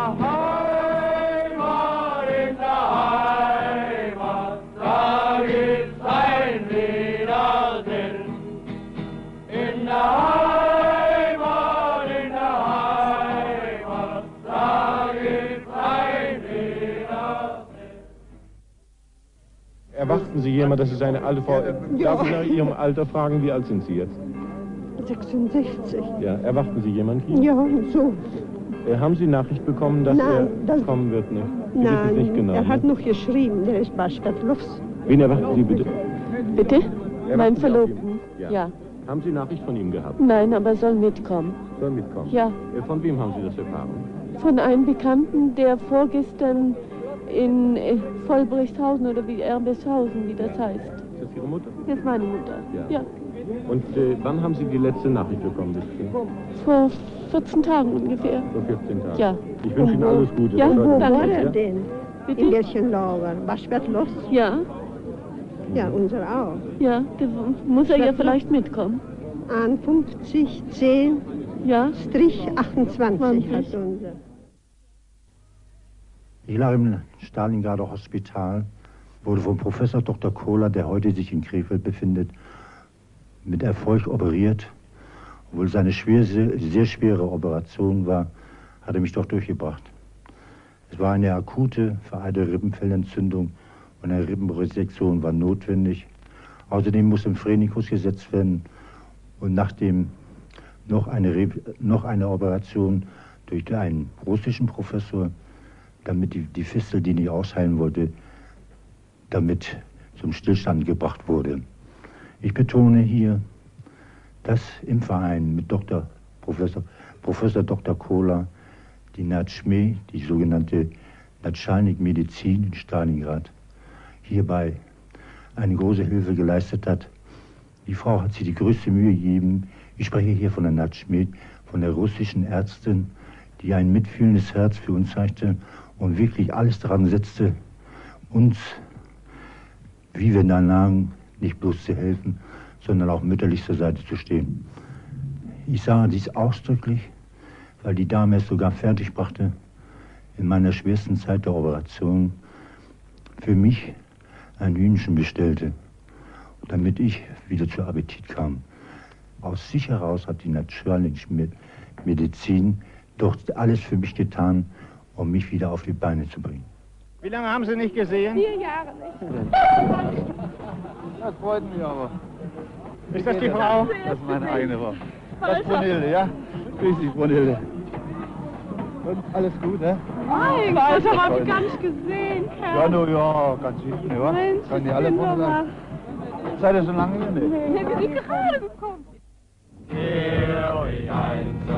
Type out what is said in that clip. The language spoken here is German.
Heimat, da gibt's ein Wiedersehen. In der Heimat, da gibt's ein Wiedersehen. Erwarten Sie jemand, das ist eine alte Frau. Darf ich nach Ihrem Alter fragen, wie alt sind Sie jetzt? 66. Ja, erwarten Sie jemanden? Ja, so. Haben Sie Nachricht bekommen, dass er kommen wird? Ne? Nein, nicht genau, er hat ne? noch geschrieben, der ist bei Schwertlows. Wen erwarten Sie bitte? Bitte? Erwarten Mein Sie Verlobten. auf ihn? Ja. Haben Sie Nachricht von ihm gehabt? Nein, aber soll mitkommen. Soll mitkommen? Ja. Von wem haben Sie das erfahren? Von einem Bekannten, der vorgestern in Vollbrichthausen oder wie Erbeshausen, wie das heißt. Ist das Ihre Mutter? Das ist meine Mutter. Ja. Und wann haben Sie die letzte Nachricht bekommen? Vor 14 Tagen ungefähr. Vor 14 Tagen? Ja. Ich wünsche Ihnen alles Gute. Ja, Wo war danke. er denn? Bitte? In welchen Lager? Bei Schwertlows? Ja. Ja, unser auch. Ja, da muss er ja vielleicht mitkommen. 51, 10, Ja. Strich 28 hat unser. Ich lag im Stalingrader Hospital, wurde von Professor Dr. Kohler, der heute sich in Krefeld befindet, mit Erfolg operiert. Obwohl es eine sehr schwere Operation war, hat er mich doch durchgebracht. Es war eine akute, vereitelte Rippenfellentzündung und eine Rippenresektion war notwendig. Außerdem musste ein Phrenikus gesetzt werden und nachdem noch eine Operation durch einen russischen Professor, damit die Fistel, die nicht ausheilen wollte, damit zum Stillstand gebracht wurde. Ich betone hier, dass im Verein mit Professor Dr. Kohler die NATSCHME, die sogenannte Natschalnik Medizin in Stalingrad, hierbei eine große Hilfe geleistet hat. Die Frau hat sich die größte Mühe gegeben. Ich spreche hier von der NATSCHME, von der russischen Ärztin, die ein mitfühlendes Herz für uns zeigte und wirklich alles daran setzte, uns, wie wir da lagen, nicht bloß zu helfen, sondern auch mütterlich zur Seite zu stehen. Ich sage dies ausdrücklich, weil die Dame es sogar fertig brachte, in meiner schwersten Zeit der Operation für mich ein Hühnchen bestellte, damit ich wieder zu Appetit kam. Aus sich heraus hat die natürliche Medizin dort alles für mich getan, um mich wieder auf die Beine zu bringen. Wie lange haben Sie nicht gesehen? 4 Jahre nicht. Das freut mich aber. Ist das die Frau? Das ist meine eigene Frau. Das ist Brunhilde, ja? Grüß dich, Brunhilde. Und alles gut, ne? Nein, Alter, hab ich gar nicht gesehen. Ja, nur ja, ganz hinten, ja. Mensch, Kann die alle von sein. Seid ihr schon lange hier? Nee. Wir sind gerade gekommen. Hier euch ein